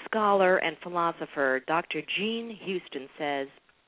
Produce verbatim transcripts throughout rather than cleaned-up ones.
scholar and philosopher Doctor Jean Houston says,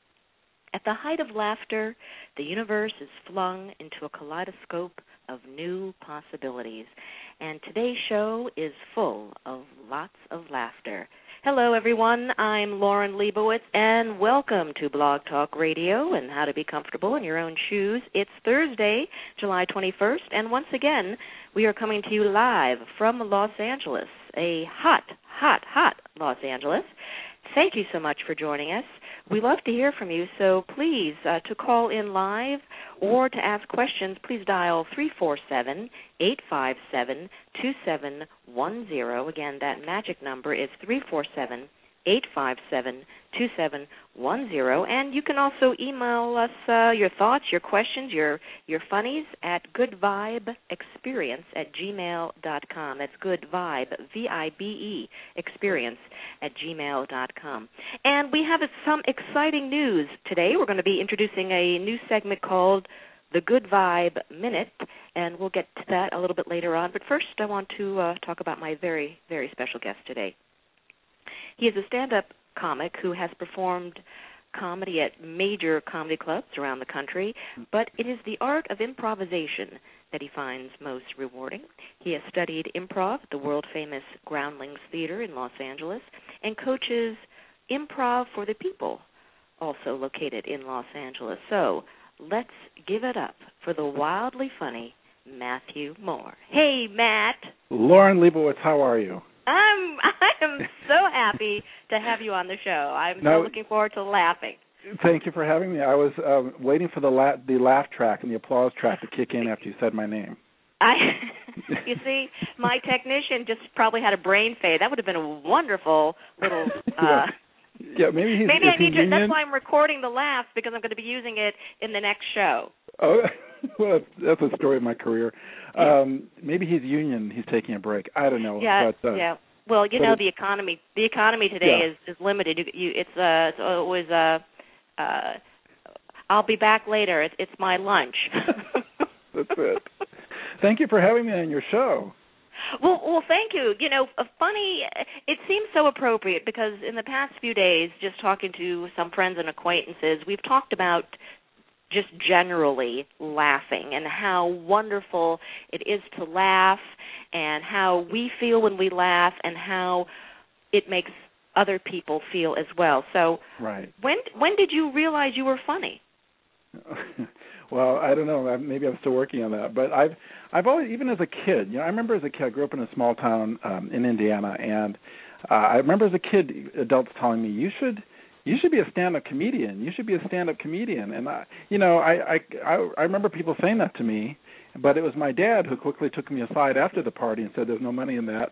"At the height of laughter, the universe is flung into a kaleidoscope of new possibilities." And today's show is full of lots of laughter. Hello, everyone. I'm Lauren Leibowitz, and welcome to Blog Talk Radio and How to Be Comfortable in Your Own Shoes. It's Thursday, July twenty-first, and once again, we are coming to you live from Los Angeles, a hot, hot, hot Los Angeles. Thank you so much for joining us. We love to hear from you, so please, uh, to call in live or to ask questions, please dial three four seven, eight five seven, two seven one zero. Again, that magic number is three four seven, eight five seven, two seven one zero. And you can also email us uh, your thoughts, your questions, your your funnies at goodvibeexperience at gmail dot com. That's goodvibe, V I B E, experience at gmail dot com. And we have some exciting news today. We're going to be introducing a new segment called The Good Vibe Minute, and we'll get to that a little bit later on. But first, I want to uh, talk about my very, very special guest today. He is a stand-up comic who has performed comedy at major comedy clubs around the country, but it is the art of improvisation that he finds most rewarding. He has studied improv at the world-famous Groundlings Theater in Los Angeles and coaches Improv for the People, also located in Los Angeles. So let's give it up for the wildly funny Matthew Moore. Hey, Matt. Lauren Leibowitz, how are you? I'm I am so happy to have you on the show. I'm now, so looking forward to laughing. Thank you for having me. I was um, waiting for the la- the laugh track and the applause track to kick in after you said my name. I, you see, my technician just probably had a brain fade. That would have been a wonderful little. Uh, yeah. yeah, maybe he's. Maybe I need to. to. That's why I'm recording the laughs, because I'm going to be using it in the next show. Oh, well, that's a story of my career. Um, maybe he's union. He's taking a break. I don't know. Yeah, but, uh, yeah. Well, you know, it, the economy. The economy today yeah. is, is limited. You, you, it's uh, it's always uh, uh, I'll be back later. It's, it's my lunch. That's it. Thank you for having me on your show. Well, well, thank you. You know, a funny, it seems so appropriate because in the past few days, just talking to some friends and acquaintances, we've talked about just generally laughing and how wonderful it is to laugh and how we feel when we laugh and how it makes other people feel as well. So right. when when did you realize you were funny? Well, I don't know. Maybe I'm still working on that. But I've I've always, even as a kid, you know, I remember as a kid, I grew up in a small town um, in Indiana, and uh, I remember as a kid, adults telling me, you should you should be a stand-up comedian. You should be a stand-up comedian. And, I, you know, I, I, I remember people saying that to me, but it was my dad who quickly took me aside after the party and said there's no money in that.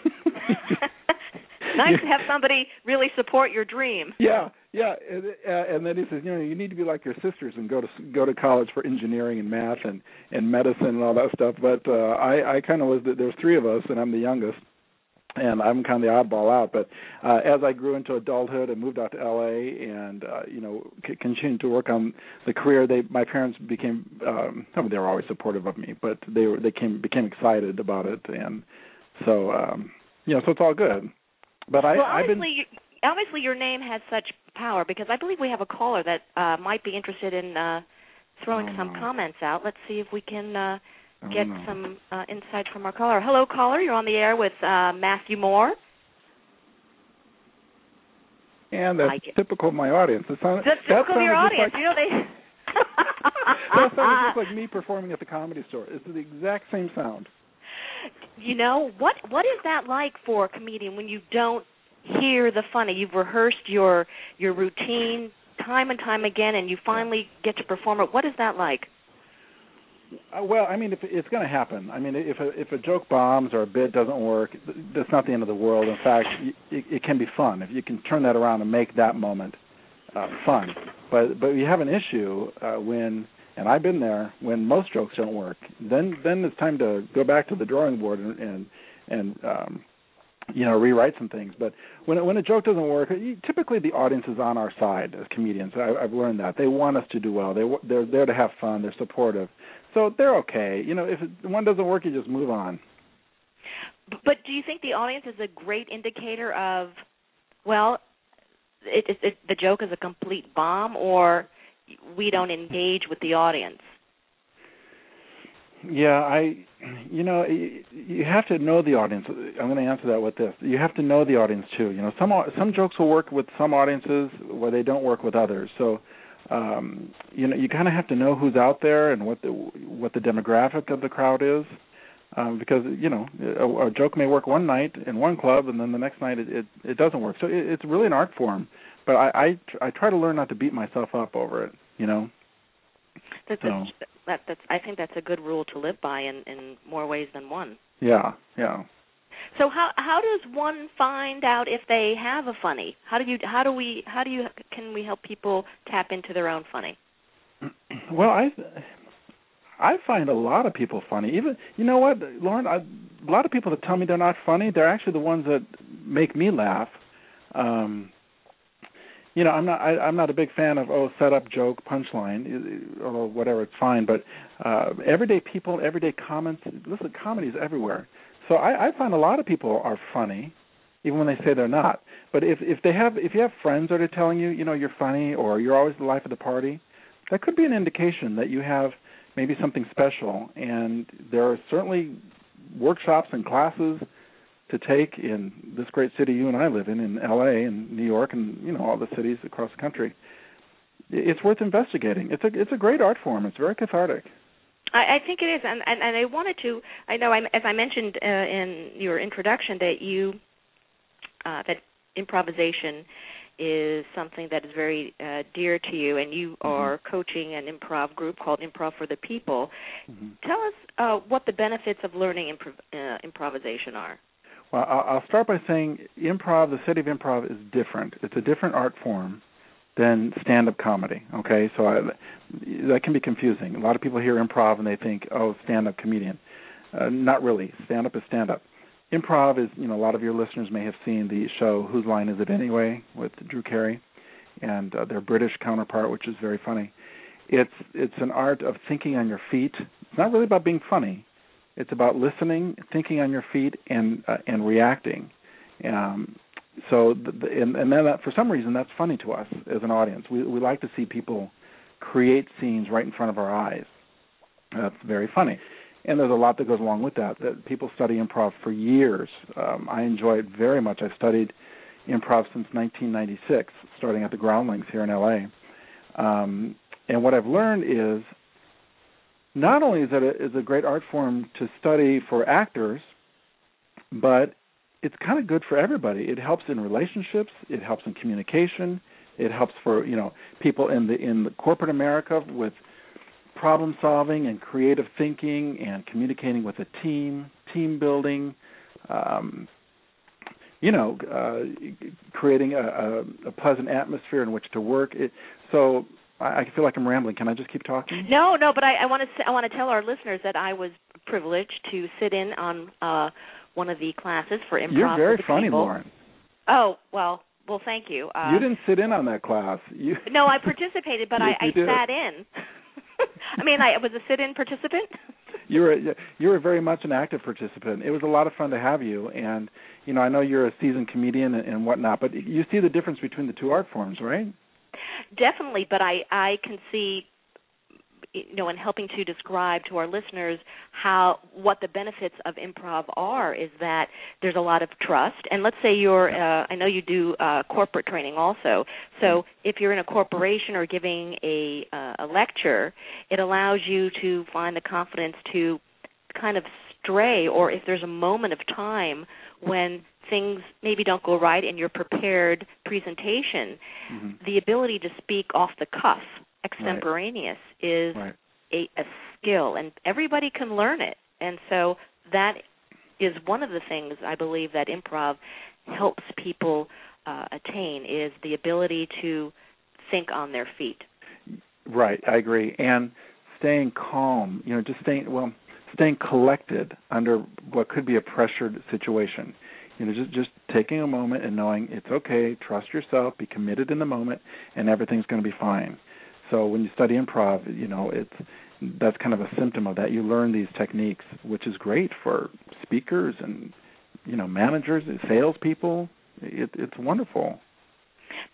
Nice to have somebody really support your dream. Yeah, yeah, and, uh, and then he says, you know, you need to be like your sisters and go to go to college for engineering and math and, and medicine and all that stuff. But uh, I, I kind of was, the, there's three of us, and I'm the youngest, and I'm kind of the oddball out. But uh, as I grew into adulthood and moved out to L A and, uh, you know, c- continued to work on the career, they my parents became, um, I mean, they were always supportive of me, but they were they came became excited about it. And so, um, you know, so it's all good. But I, well, I've been... obviously, obviously your name has such power because I believe we have a caller that uh, might be interested in uh, throwing oh, some no. comments out. Let's see if we can uh, oh, get no. some uh, insight from our caller. Hello, caller. You're on the air with uh, Matthew Moore. And that's like typical of my audience. It sounded, that's typical that of your audience. Like, you know, they... that sounded just like me performing at the Comedy Store. It's the exact same sound. You know, what what is that like for a comedian when you don't hear the funny? You've rehearsed your your routine time and time again, and you finally get to perform it. What is that like? Uh, well, I mean, if it's going to happen. I mean, if a, if a joke bombs or a bit doesn't work, that's not the end of the world. In fact, it, it can be fun if you can turn that around and make that moment uh, fun. But but you have an issue uh, when, and I've been there, when most jokes don't work. Then then it's time to go back to the drawing board and and, and um, you know, rewrite some things. But when when a joke doesn't work, typically the audience is on our side as comedians. I, I've learned that they want us to do well. They they're there to have fun. They're supportive. So they're okay. You know, if it, one doesn't work, you just move on. But do you think the audience is a great indicator of well, it, it, it, the joke is a complete bomb, or we don't engage with the audience? Yeah, I, you know, you have to know the audience. I'm going to answer that with this. You have to know the audience too. You know, some some jokes will work with some audiences where they don't work with others. So, um, you know, you kind of have to know who's out there and what the what the demographic of the crowd is, um, because you know, a, a joke may work one night in one club and then the next night it it, it doesn't work. So it, it's really an art form. But I, I I try to learn not to beat myself up over it. You know. That's so. a, that, that's I think that's a good rule to live by in, in more ways than one. Yeah, yeah. So how how does one find out if they have a funny? How do you how do we how do you can we help people tap into their own funny? Well, I I find a lot of people funny. Even you know what, Lauren, I, a lot of people that tell me they're not funny, they're actually the ones that make me laugh. Um, You know, I'm not. I, I'm not a big fan of oh, set up joke, punchline, or whatever. It's fine, but uh, everyday people, everyday comments. Listen, comedy is everywhere. So I, I find a lot of people are funny, even when they say they're not. But if if they have, if you have friends that are telling you, you know, you're funny or you're always the life of the party, that could be an indication that you have maybe something special. And there are certainly workshops and classes to take in this great city you and I live in, in L A and New York and, you know, all the cities across the country. It's worth investigating. It's a it's a great art form. It's very cathartic. I, I think it is, and, and, and I wanted to, I know, I, as I mentioned uh, in your introduction, that you, uh, that improvisation is something that is very uh, dear to you, and you mm-hmm. are coaching an improv group called Improv for the People. Mm-hmm. Tell us uh, what the benefits of learning improv, uh, improvisation are. Well, I'll start by saying improv, the study of improv is different. It's a different art form than stand-up comedy, okay? So I, that can be confusing. A lot of people hear improv and they think, oh, stand-up comedian. Uh, not really. Stand-up is stand-up. Improv is, you know, a lot of your listeners may have seen the show Whose Line Is It Anyway with Drew Carey and uh, their British counterpart, which is very funny. It's it's an art of thinking on your feet. It's not really about being funny. It's about listening, thinking on your feet, and uh, and reacting. Um, so, the, the, and, and then that, for some reason, that's funny to us as an audience. We we like to see people create scenes right in front of our eyes. That's very funny. And there's a lot that goes along with that, that people study improv for years. Um, I enjoy it very much. I've studied improv since nineteen ninety-six, starting at the Groundlings here in L A. Um, and what I've learned is not only is it a, is a great art form to study for actors, but it's kind of good for everybody. It helps in relationships. It helps in communication. It helps for, you know, people in the in the corporate America with problem solving and creative thinking and communicating with a team, team building, um, you know, uh, creating a, a, a pleasant atmosphere in which to work. It, so I, I feel like I'm rambling. Can I just keep talking? No, no, but I, I want to I want to tell our listeners that I was privileged to sit in on uh, one of the classes for improv. You're very for the funny, people. Lauren. Oh, well, well, thank you. Uh, you didn't sit in on that class. You... No, I participated, but yes, I, I sat in. I mean, I was a sit-in participant. You were you were very much an active participant. It was a lot of fun to have you, and you know I know you're a seasoned comedian and, and whatnot, but you see the difference between the two art forms, right? Definitely, but I I can see, you know, in helping to describe to our listeners how what the benefits of improv are is that there's a lot of trust. And let's say you're, uh, I know you do uh, corporate training also. So if you're in a corporation or giving a uh, a lecture, it allows you to find the confidence to kind of stray, or if there's a moment of time when things maybe don't go right in your prepared presentation, mm-hmm. the ability to speak off the cuff, extemporaneous, right. is right. A, a skill, and everybody can learn it. And so that is one of the things I believe that improv helps people uh, attain, is the ability to think on their feet. Right, I agree. And staying calm, you know, just staying, well, staying collected under what could be a pressured situation. You know, just just taking a moment and knowing it's okay, trust yourself, be committed in the moment, and everything's going to be fine. So when you study improv, you know, it's that's kind of a symptom of that. You learn these techniques, which is great for speakers and, you know, managers and salespeople. It, it's wonderful.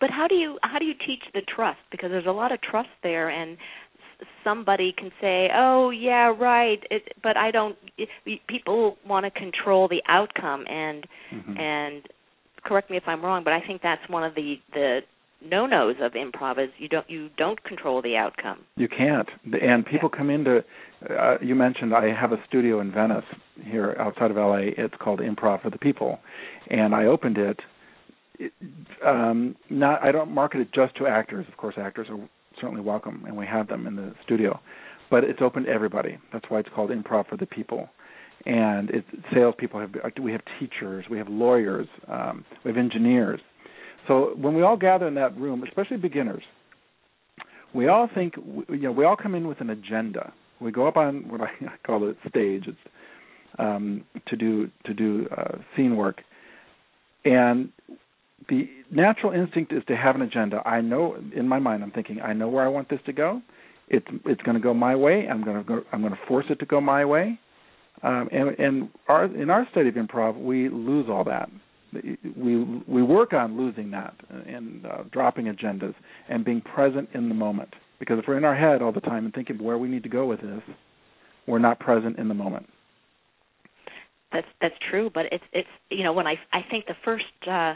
but how do you how do you teach the trust? Because there's a lot of trust there, and somebody can say, "Oh, yeah, right," it, but I don't. It, people want to control the outcome, and mm-hmm. and correct me if I'm wrong, but I think that's one of the the no-nos of improv is you don't you don't control the outcome. You can't, and people come into. Uh, you mentioned I have a studio in Venice here outside of L A. It's called Improv for the People, and I opened it. it um, not I don't market it just to actors. Of course, actors are certainly welcome, and we have them in the studio. But it's open to everybody. That's why it's called Improv for the People. And it's salespeople have. We have teachers. We have lawyers. Um, we have engineers. So when we all gather in that room, especially beginners, we all think, you know, we all come in with an agenda. We go up on what I call it stage. It's um, to do to do uh, scene work, and the natural instinct is to have an agenda. I know in my mind, I'm thinking, I know where I want this to go. It's it's going to go my way. I'm going to go, I'm going to force it to go my way. Um, and and our, in our study of improv, we lose all that. We we work on losing that and uh, dropping agendas and being present in the moment. Because if we're in our head all the time and thinking where we need to go with this, we're not present in the moment. That's that's true. But it's it's you know when I I think the first uh,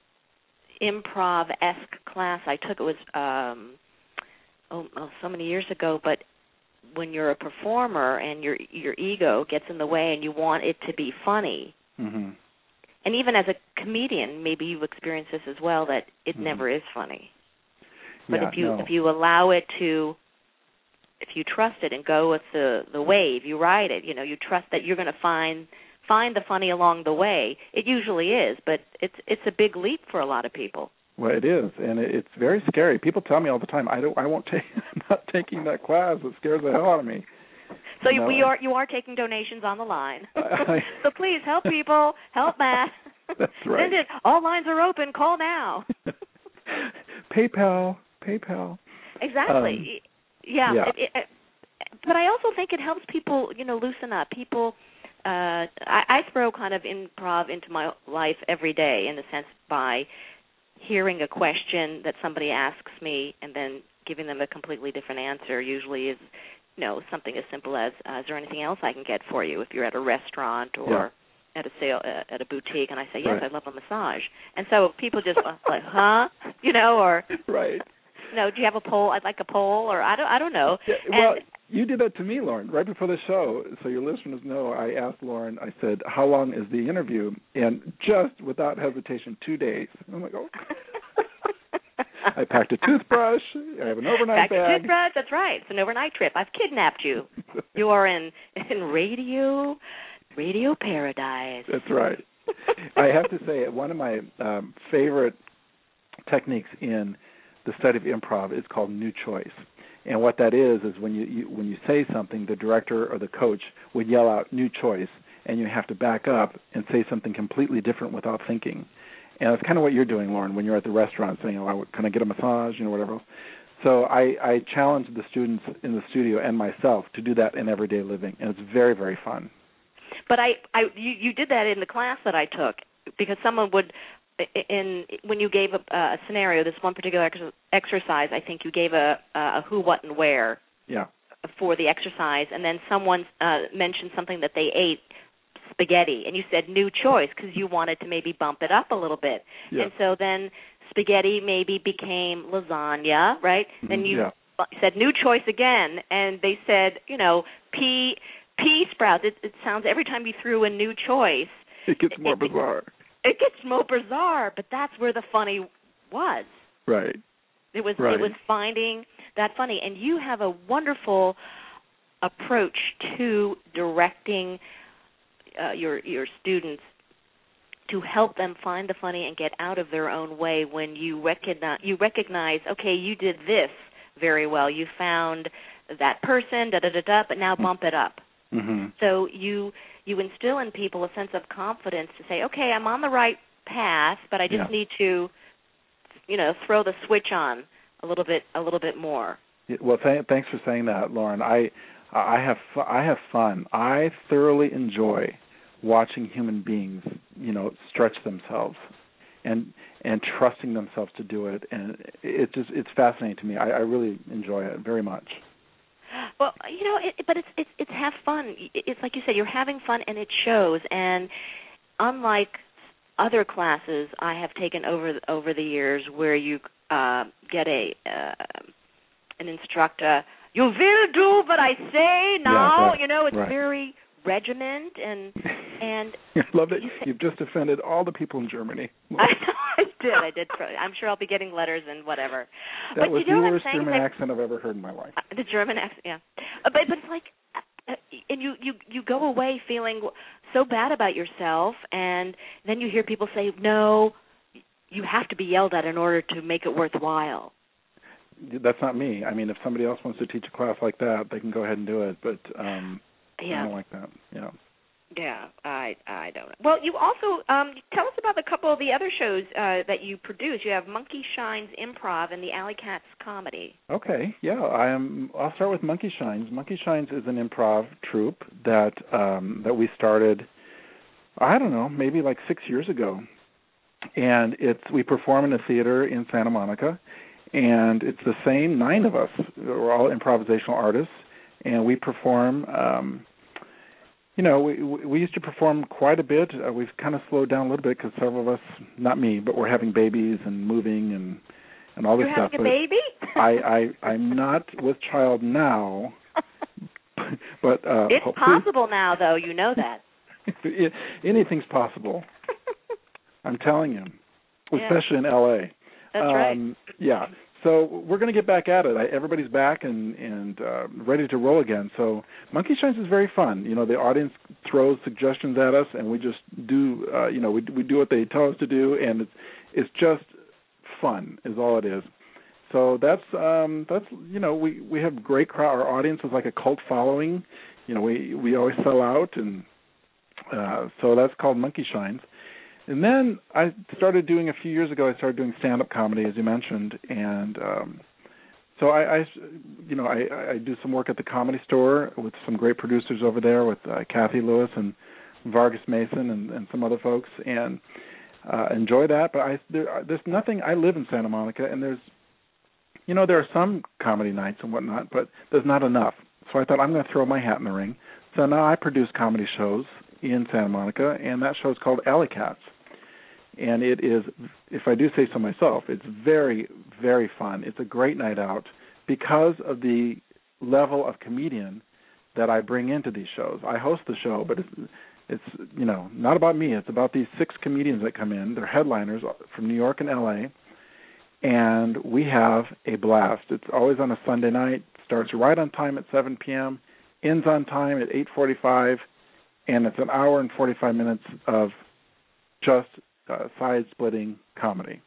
improv-esque class I took, it was um, oh, oh so many years ago. But when you're a performer and your your ego gets in the way and you want it to be funny. Mm-hmm. And even as a comedian, maybe you've experienced this as well, that it mm-hmm. never is funny. But yeah, if you no. if you allow it to, if you trust it and go with the, the wave, you ride it. You know, you trust that you're going to find find the funny along the way. It usually is, but it's it's a big leap for a lot of people. Well, it is, and it's very scary. People tell me all the time, I don't, I won't take, I'm not taking that class. It scares the hell out of me. So you know? we are you are taking donations on the line. I, so please help people, help Matt. That's right. Send it. All lines are open. Call now. PayPal, PayPal. Exactly. Um, yeah. yeah. It, it, but I also think it helps people, you know, loosen up. People, uh, I, I throw kind of improv into my life every day in the sense by hearing a question that somebody asks me and then giving them a completely different answer. Usually is, you know, something as simple as, uh, is there anything else I can get for you if you're at a restaurant or yeah. at a sale uh, at a boutique? And I say, yes, right. I'd love a massage. And so people just like, huh? You know, or right. You know, do you have a poll? I'd like a poll, or I don't, I don't know. Yeah, well, and, you did that to me, Lauren, right before the show. So your listeners know I asked Lauren, I said, how long is the interview? And just without hesitation, two days. I'm like, oh. I packed a toothbrush. I have an overnight packed bag. a toothbrush. That's right. It's an overnight trip. I've kidnapped you. You are in in radio, radio paradise. That's right. I have to say, one of my um, favorite techniques in the study of improv is called new choice. And what that is is when you, you when you say something, the director or the coach would yell out new choice, and you have to back up and say something completely different without thinking. And it's kind of what you're doing, Lauren, when you're at the restaurant saying, oh, can I get a massage, you know, whatever else. So I, I challenge the students in the studio and myself to do that in everyday living, and it's very, very fun. But I, I you, you did that in the class that I took because someone would, in when you gave a, a scenario, this one particular ex- exercise, I think you gave a, a who, what, and where yeah. for the exercise, and then someone uh, mentioned something that they ate, spaghetti, and you said new choice because you wanted to maybe bump it up a little bit. Yeah. And so then spaghetti maybe became lasagna, right? Mm-hmm. Then you yeah. said new choice again, and they said, you know, pea, pea sprouts. It, it sounds, every time you threw a new choice, it gets more it, bizarre. It, it gets more bizarre, but that's where the funny was. Right. It was right. It was finding that funny. And you have a wonderful approach to directing Uh, your your students to help them find the funny and get out of their own way when you recognize you recognize okay, you did this very well, you found that person da da da da, but now bump it up. Mm-hmm. So you you instill in people a sense of confidence to say, okay, I'm on the right path, but I just yeah. need to, you know, throw the switch on a little bit a little bit more. Well, th- thanks for saying that, Lauren. I I have I have fun. I thoroughly enjoy watching human beings, you know, stretch themselves and and trusting themselves to do it. And it's just it's fascinating to me. I, I really enjoy it very much. Well, you know, it, but it's it's it's have fun. It's like you said, you're having fun, and it shows. And unlike other classes I have taken over over the years, where you uh, get a uh, an instructor, you will do what I say now. Yeah, right, you know, it's right. very regiment and and. I love it. You say, You've just offended all the people in Germany. I, I did. I did. I'm sure I'll be getting letters and whatever. That but was you know the what worst I'm saying? German Like, accent I've ever heard in my life. The German accent, yeah. Uh, but but it's like, uh, and you, you you go away feeling so bad about yourself, and then you hear people say, no, you have to be yelled at in order to make it worthwhile. That's not me. I mean, if somebody else wants to teach a class like that, they can go ahead and do it. But um, yeah. I don't like that. Yeah. Yeah, I I don't know. Well, you also um, tell us about a couple of the other shows uh, that you produce. You have Monkey Shines Improv and the Alley Cats Comedy. Okay, yeah. I am. I'll start with Monkey Shines. Monkey Shines is an improv troupe that um, that we started. I don't know, maybe like six years ago, and it's we perform in a theater in Santa Monica, and it's the same nine of us. We're all improvisational artists, and we perform. Um, You know, we we used to perform quite a bit. Uh, we've kind of slowed down a little bit because several of us, not me, but we're having babies and moving and and all this You're stuff. You're having a baby? I, I I'm not with child now, but uh, it's possible now, though. You know that. Anything's possible. I'm telling you, especially yeah. in L A. That's um, right. Yeah. So we're going to get back at it. I, everybody's back and, and uh, ready to roll again. So Monkey Shines is very fun. You know, the audience throws suggestions at us, and we just do. Uh, you know, we we do what they tell us to do, and it's it's just fun, is all it is. So that's um, that's you know we, we have great crowd. Our audience is like a cult following. You know, we we always sell out, and uh, so that's called Monkey Shines. And then I started doing, a few years ago, I started doing stand-up comedy, as you mentioned. And um, so I, I, you know, I, I do some work at the Comedy Store with some great producers over there with uh, Kathy Lewis and Vargas Mason and, and some other folks, and uh, enjoy that. But I, there, there's nothing, I live in Santa Monica, and there's, you know, there are some comedy nights and whatnot, but there's not enough. So I thought I'm going to throw my hat in the ring. So now I produce comedy shows in Santa Monica, and that show is called Alley Cats. And it is, if I do say so myself, it's very, very fun. It's a great night out because of the level of comedian that I bring into these shows. I host the show, but it's, it's you know, not about me. It's about these six comedians that come in. They're headliners from New York and L A, and we have a blast. It's always on a Sunday night. Starts right on time at seven p.m., ends on time at eight forty-five, and it's an hour and forty-five minutes of just Uh, side-splitting comedy.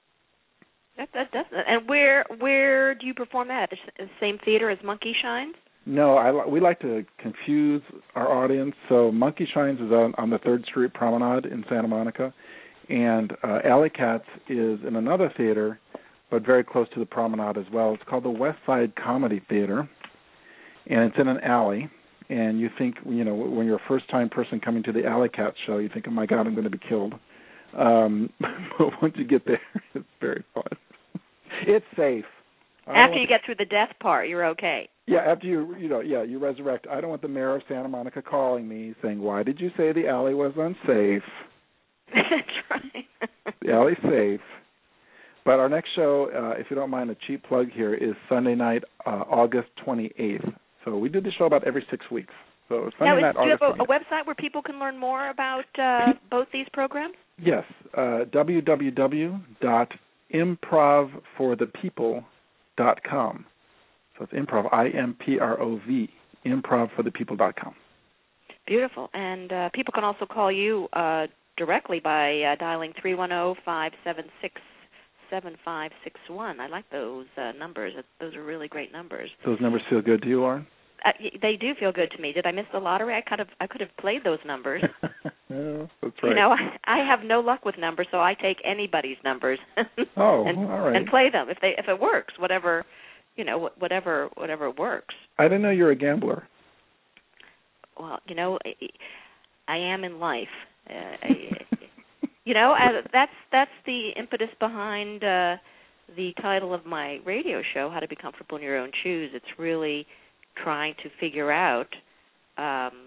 That, that, that's, and where where do you perform that? At the same theater as Monkey Shines? No, I, we like to confuse our audience. So Monkey Shines is on, on the third Street Promenade in Santa Monica, and uh, Alley Cats is in another theater, but very close to the Promenade as well. It's called the West Side Comedy Theater, and it's in an alley. And you think, you know, when you're a first-time person coming to the Alley Cats show, you think, oh, my God, I'm going to be killed. Um, but once you get there, it's very fun. It's safe. After you get through the death part, you're okay. Yeah, after you, you know, yeah, you resurrect. I don't want the mayor of Santa Monica calling me saying, why did you say the alley was unsafe? That's right. The alley's safe. But our next show, uh, if you don't mind a cheap plug here, is Sunday night, uh, August twenty-eighth. So we do the show about every six weeks. So Sunday now, night, do you August have a, a website where people can learn more about uh, both these programs? Yes, uh, w w w dot improv for the people dot com. So it's improv, I M P R O V, improv for the people dot com. Beautiful. And uh, people can also call you uh, directly by uh, dialing three one zero, five seven six, seven five six one. I like those uh, numbers. Those are really great numbers. Those numbers feel good to you, Lauren? Uh, they do feel good to me. Did I miss the lottery? I could have I could have played those numbers. Yeah, that's right. You know, I, I have no luck with numbers, so I take anybody's numbers. Oh, and, all right. And play them if they if it works, whatever, you know, whatever whatever works. I didn't know you were a gambler. Well, you know, I, I am in life. Uh, I, You know, uh, that's that's the impetus behind uh, the title of my radio show, How to Be Comfortable in Your Own Shoes. It's really trying to figure out um,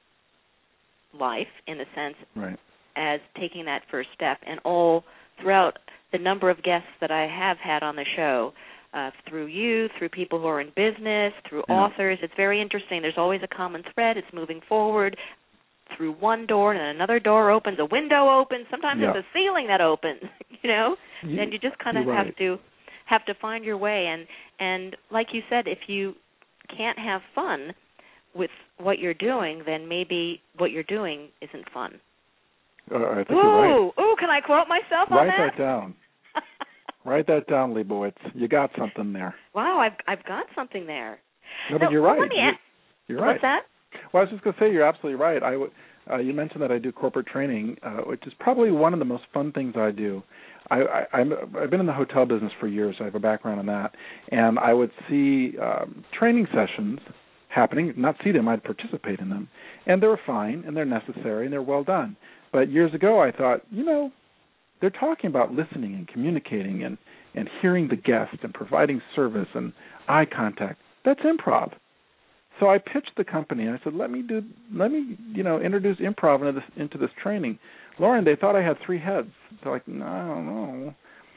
life, in a sense, right. as taking that first step. And all throughout the number of guests that I have had on the show, uh, through you, through people who are in business, through yeah. authors, it's very interesting. There's always a common thread. It's moving forward through one door and another door opens, a window opens, sometimes yeah. it's a ceiling that opens, you know? You, and you just kind of right. have to have to find your way. And, and like you said, if you can't have fun with what you're doing, then maybe what you're doing isn't fun. Uh, I think ooh, you're right. Ooh, can I quote myself Write on that? Write that down. Write that down, Leibowitz. You got something there. Wow, I've I've got something there. No, so, but you're well, right. Let me you're, ask, you're right. What's that? Well, I was just going to say you're absolutely right. I w- uh, you mentioned that I do corporate training, uh, which is probably one of the most fun things I do. I, I, I'm, I've been in the hotel business for years. I have a background in that. And I would see um, training sessions happening, not see them, I'd participate in them. And they were fine, and they're necessary, and they're well done. But years ago I thought, you know, they're talking about listening and communicating and, and hearing the guest and providing service and eye contact. That's improv. So I pitched the company and I said, "Let me do, let me, you know, introduce improv into this into this training." Lauren, they thought I had three heads. They're like, "No, I don't know."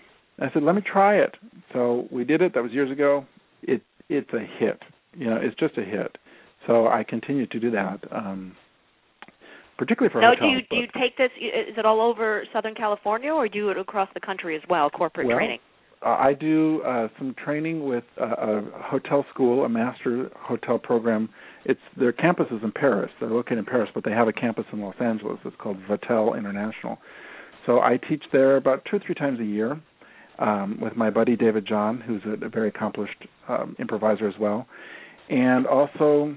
I said, "Let me try it." So we did it. That was years ago. It it's a hit. You know, it's just a hit. So I continue to do that, um, particularly for now, hotels. do you do you take this? Is it all over Southern California, or do you do it across the country as well? Corporate well, training. Uh, I do uh, some training with uh, a hotel school, a master hotel program. It's their campus is in Paris. They're located in Paris, but they have a campus in Los Angeles. It's called Vatel International. So I teach there about two or three times a year um, with my buddy David John, who's a, a very accomplished um, improviser as well. And also,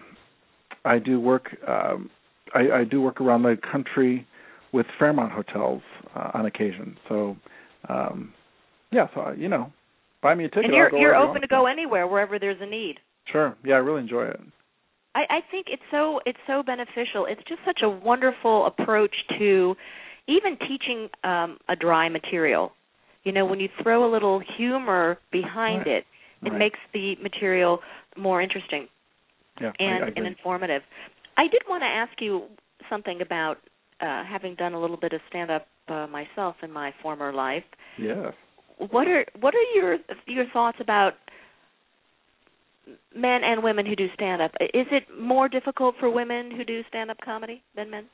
I do work. Um, I, I do work around the country with Fairmont hotels uh, on occasion. So. Um, Yeah, so, you know, buy me a ticket. And you're, I'll go you're wherever open you to go anywhere, wherever there's a need. Sure. Yeah, I really enjoy it. I, I think it's so it's so beneficial. It's just such a wonderful approach to even teaching um, a dry material. You know, when you throw a little humor behind right. it, it right. makes the material more interesting yeah, and, I, I and informative. I did want to ask you something about uh, having done a little bit of stand-up uh, myself in my former life. Yes. What are what are your your thoughts about men and women who do stand-up? Is it more difficult for women who do stand-up comedy than men?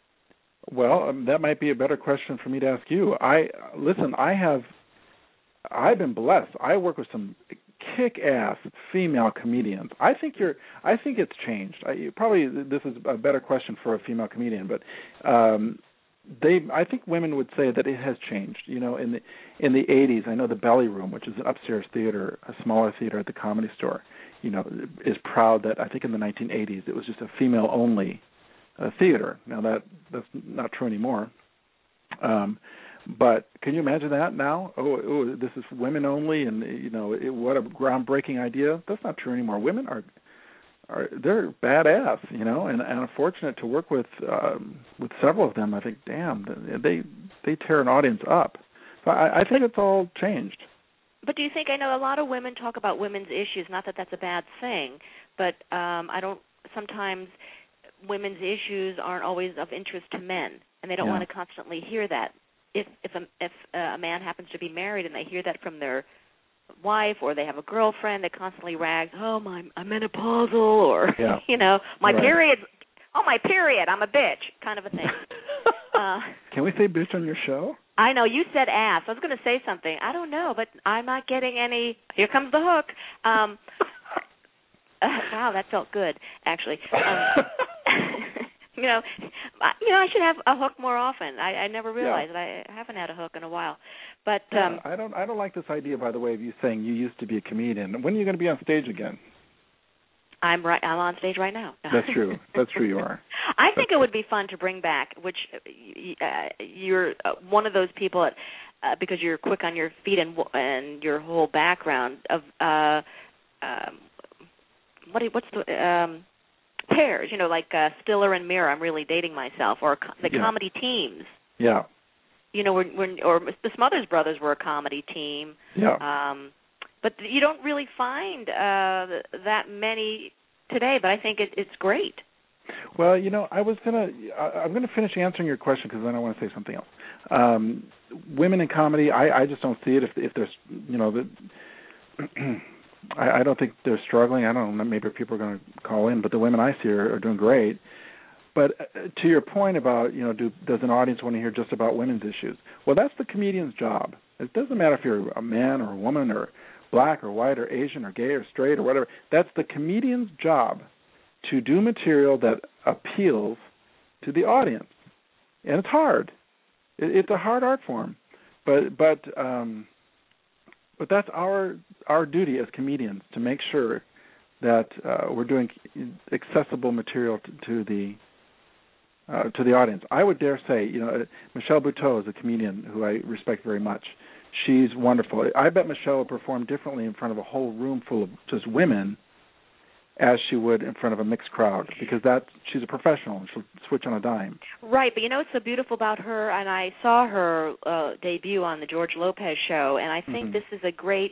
Well, um, that might be a better question for me to ask you. I listen. I have. I've been blessed. I work with some kick-ass female comedians. I think you're. I think it's changed. I, probably this is a better question for a female comedian, but. Um, They, I think women would say that it has changed. You know, in the in the eighties, I know the Belly Room, which is an upstairs theater, a smaller theater at the Comedy Store, you know, is proud that I think in the nineteen eighties it was just a female-only uh, theater. Now that that's not true anymore. Um, but can you imagine that now? Oh, oh this is women only, and you know, it, what a groundbreaking idea. That's not true anymore. Women are. Are, they're badass, you know, and, and I'm fortunate to work with um, with several of them. I think, damn, they they tear an audience up. So I, I think it's all changed. But do you think, I know a lot of women talk about women's issues, not that that's a bad thing, but um, I don't, sometimes women's issues aren't always of interest to men, and they don't yeah. want to constantly hear that. If if a, if a man happens to be married and they hear that from their wife, or they have a girlfriend that constantly rags, oh, my, I'm menopausal, or, yeah. you know, my right. period, oh, my period, I'm a bitch, kind of a thing. uh, Can we say bitch on your show? I know, you said ass. I was going to say something. I don't know, but I'm not getting any, here comes the hook. Um, uh, wow, that felt good, actually. Um, you know, I, you know, I should have a hook more often. I, I never realized yeah. that I haven't had a hook in a while. But yeah, um, I don't. I don't like this idea, by the way, of you saying you used to be a comedian. When are you going to be on stage again? I'm right. I'm on stage right now. That's true. That's true. You are. I think That's it would be fun to bring back, which uh, you're uh, one of those people at, uh, because you're quick on your feet and and your whole background of uh, um, what do you, what's the um, pairs, you know, like uh, Stiller and Mira. I'm really dating myself, or co- the yeah. comedy teams. Yeah. you know, when, when or the Smothers Brothers were a comedy team. Yeah. Um, but you don't really find uh, that many today. But I think it, it's great. Well, you know, I was gonna, I, I'm gonna finish answering your question because then I want to say something else. Um, women in comedy, I, I just don't see it. If, if there's, you know, the, I, I don't think they're struggling. I don't know. Maybe people are going to call in, but the women I see are, are doing great. But to your point about, you know, do, does an audience want to hear just about women's issues? Well, that's the comedian's job. It doesn't matter if you're a man or a woman or black or white or Asian or gay or straight or whatever. That's the comedian's job to do material that appeals to the audience. And it's hard. It, it's a hard art form. But but um, but that's our our duty as comedians to make sure that uh, we're doing accessible material to, to the Uh, to the audience. I would dare say, you know, Michelle Buteau is a comedian who I respect very much. She's wonderful. I bet Michelle would perform differently in front of a whole room full of just women as she would in front of a mixed crowd, because that she's a professional and she'll switch on a dime. Right, but you know what's so beautiful about her, and I saw her uh, debut on the George Lopez show, and I think mm-hmm. this is a great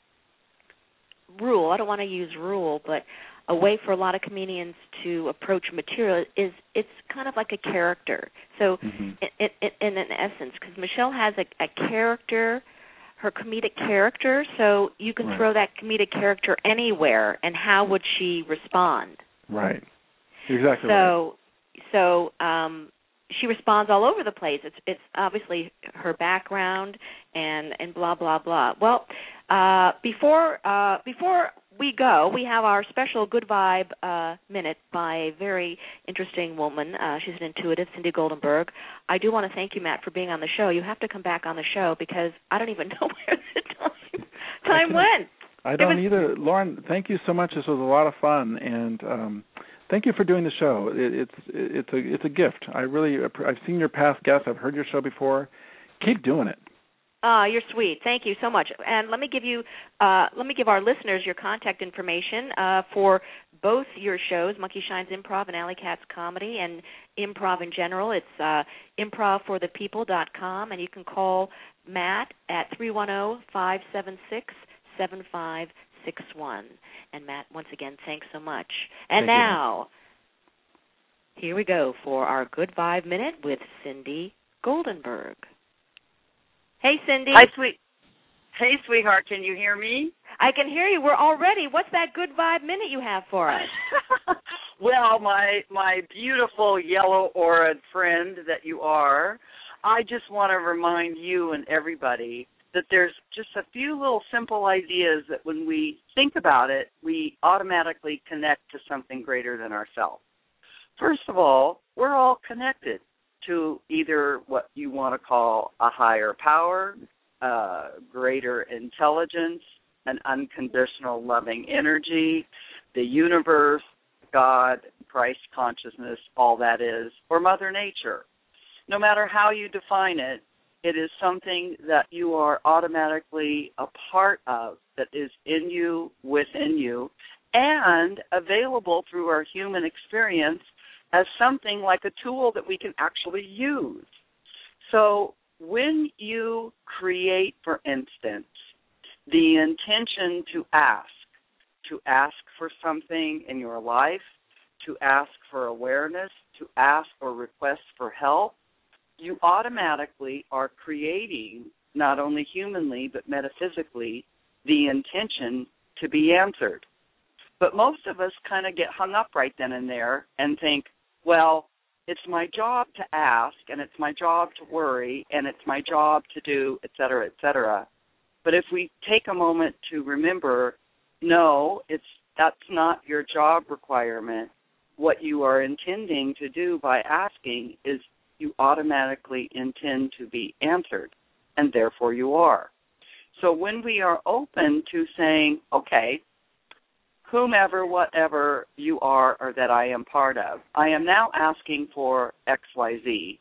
rule. I don't want to use rule, but a way for a lot of comedians to approach material is it's kind of like a character. So mm-hmm. in, in, in an essence, because Michelle has a, a character, her comedic character, so you can right. throw that comedic character anywhere, and how would she respond? Right. Exactly so, right. So um, she responds all over the place. It's it's obviously her background and, and blah, blah, blah. Well, uh, before uh, before we go, we have our special Good Vibe uh, Minute by a very interesting woman. Uh, she's an intuitive, Cindy Goldenberg. I do want to thank you, Matt, for being on the show. You have to come back on the show because I don't even know where the time, time went. I don't was, either. Lauren, thank you so much. This was a lot of fun, and um, thank you for doing the show. It, it's it's a it's a gift. I really I've seen your past guests. I've heard your show before. Keep doing it. Ah, uh, you're sweet. Thank you so much. And let me give you, uh, let me give our listeners your contact information uh, for both your shows, Monkey Shines Improv and Alley Cats Comedy, and improv in general. It's uh, improv for the people dot com, and you can call Matt at three one zero, five seven six, seven five six one. And Matt, once again, thanks so much. And Thank now, you. Here we go for our Good Vibe Minute with Cindy Goldenberg. Hey, Cindy. Hi, sweet. Hey, sweetheart. Can you hear me? I can hear you. We're all ready. What's that Good Vibe Minute you have for us? Well, my my beautiful yellow-auraed friend that you are, I just want to remind you and everybody that there's just a few little simple ideas that when we think about it, we automatically connect to something greater than ourselves. First of all, we're all connected to either what you want to call a higher power, uh, greater intelligence, an unconditional loving energy, the universe, God, Christ consciousness, all that is, or Mother Nature. No matter how you define it, it is something that you are automatically a part of, that is in you, within you, and available through our human experience as something like a tool that we can actually use. So when you create, for instance, the intention to ask, to ask for something in your life, to ask for awareness, to ask or request for help, you automatically are creating, not only humanly but metaphysically, the intention to be answered. But most of us kind of get hung up right then and there and think, well, it's my job to ask, and it's my job to worry, and it's my job to do, et cetera, et cetera. But if we take a moment to remember, no, it's that's not your job requirement. What you are intending to do by asking is you automatically intend to be answered, and therefore you are. So when we are open to saying, okay, whomever, whatever you are or that I am part of, I am now asking for X Y Z.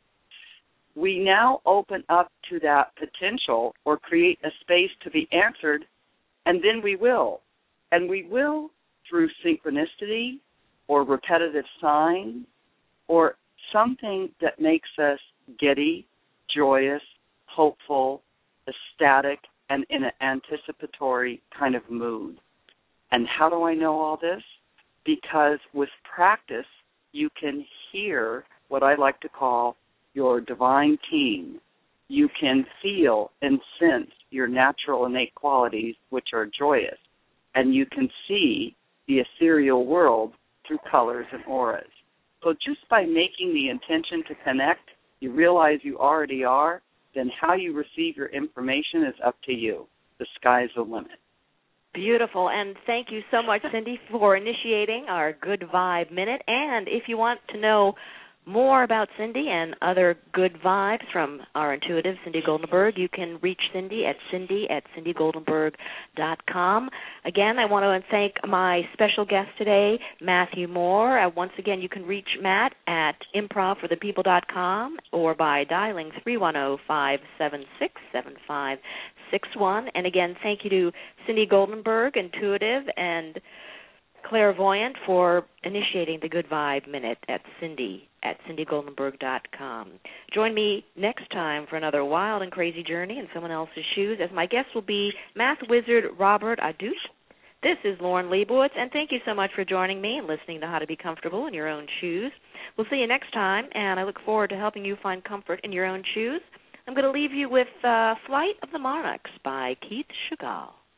We now open up to that potential or create a space to be answered, and then we will. And we will through synchronicity or repetitive sign or something that makes us giddy, joyous, hopeful, ecstatic, and in an anticipatory kind of mood. And how do I know all this? Because with practice, you can hear what I like to call your divine team. You can feel and sense your natural innate qualities, which are joyous. And you can see the ethereal world through colors and auras. So just by making the intention to connect, you realize you already are, then how you receive your information is up to you. The sky's the limit. Beautiful, and thank you so much, Cindy, for initiating our Good Vibe Minute. And if you want to know more about Cindy and other good vibes from our intuitive, Cindy Goldenberg, you can reach Cindy at cindy at cindy goldenberg dot com. Again, I want to thank my special guest today, Matthew Moore. Uh, once again, you can reach Matt at improv for the people dot com or by dialing three one zero, five seven six, seven five six one. And again, thank you to Cindy Goldenberg, intuitive and clairvoyant, for initiating the Good Vibe Minute at Cindy at cindy goldenberg dot com. Join me next time for another wild and crazy journey in someone else's shoes, as my guest will be math wizard Robert Adut. This is Lauren Leibowitz, and thank you so much for joining me and listening to How to Be Comfortable in Your Own Shoes. We'll see you next time, and I look forward to helping you find comfort in your own shoes. I'm going to leave you with uh, Flight of the Monarchs by Keith Chagall.